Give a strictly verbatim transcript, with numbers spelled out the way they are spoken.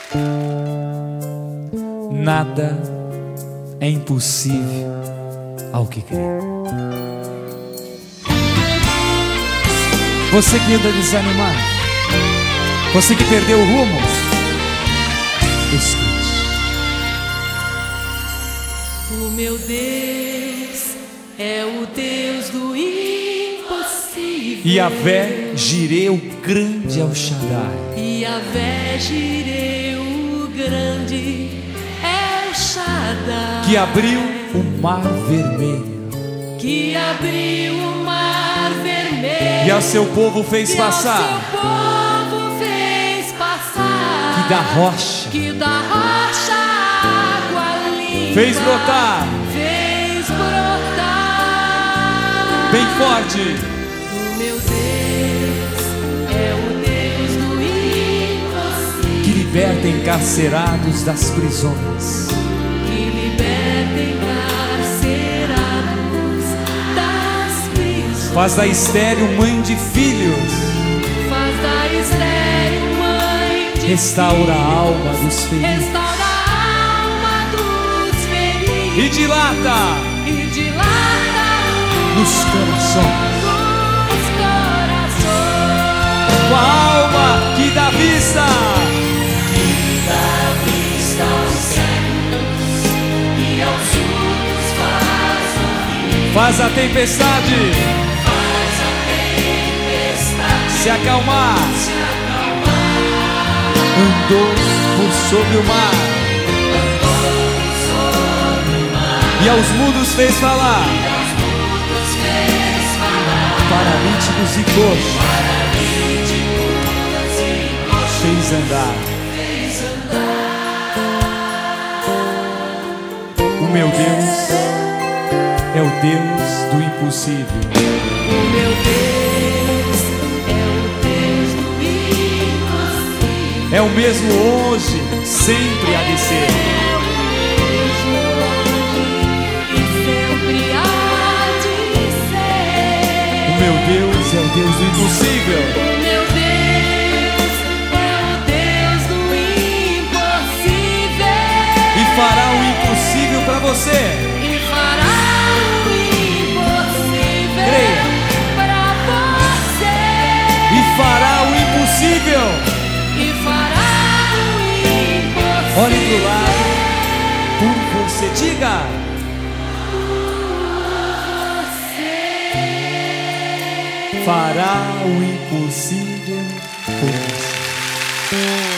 Nada é impossível ao que crê. Você que anda desanimado, você que perdeu o rumo, escute. O meu Deus é o Deus do impossível. Yahvé Jireh, o grande El Shaddai. Yahvé Jireh, o grande El Shaddai. Que abriu o mar vermelho. Que abriu o mar vermelho. E ao seu povo fez e passar. Ao seu povo fez passar. Que da rocha. Que da rocha água limpa. Fez brotar. Fez brotar. Bem forte. O meu Deus é o Deus do impossível. Que liberta encarcerados das prisões. Que liberta encarcerados das prisões. Faz da estéril mãe de filhos. Faz da estéril mãe de Restaura filhos. a alma dos feridos. Restaura a alma dos feridos. E dilata. E dilata nos corações. Nos corações. Com a alma que dá vista. Que dá vista aos cegos e aos surdos faz ouvir. Faz a tempestade. Faz a tempestade se acalmar. se acalmar. Andou por sobre o mar. Andou sobre o mar. E aos mudos fez falar. E aos mudos fez falar. Paralíticos e coxos Paralíticos e coxos fez andar. fez andar. O meu Deus é o Deus do impossível. O meu Deus é o Deus do impossível. É o mesmo hoje, sempre há de ser. É o mesmo hoje e sempre há de ser. O meu Deus é o Deus do impossível. O meu Deus é o Deus do impossível. E fará o impossível para você. E fará o impossível Creia. para você. E fará o impossível. E fará o impossível. Olhe pro lado, por você. Diga. Você. Fará o impossível por você.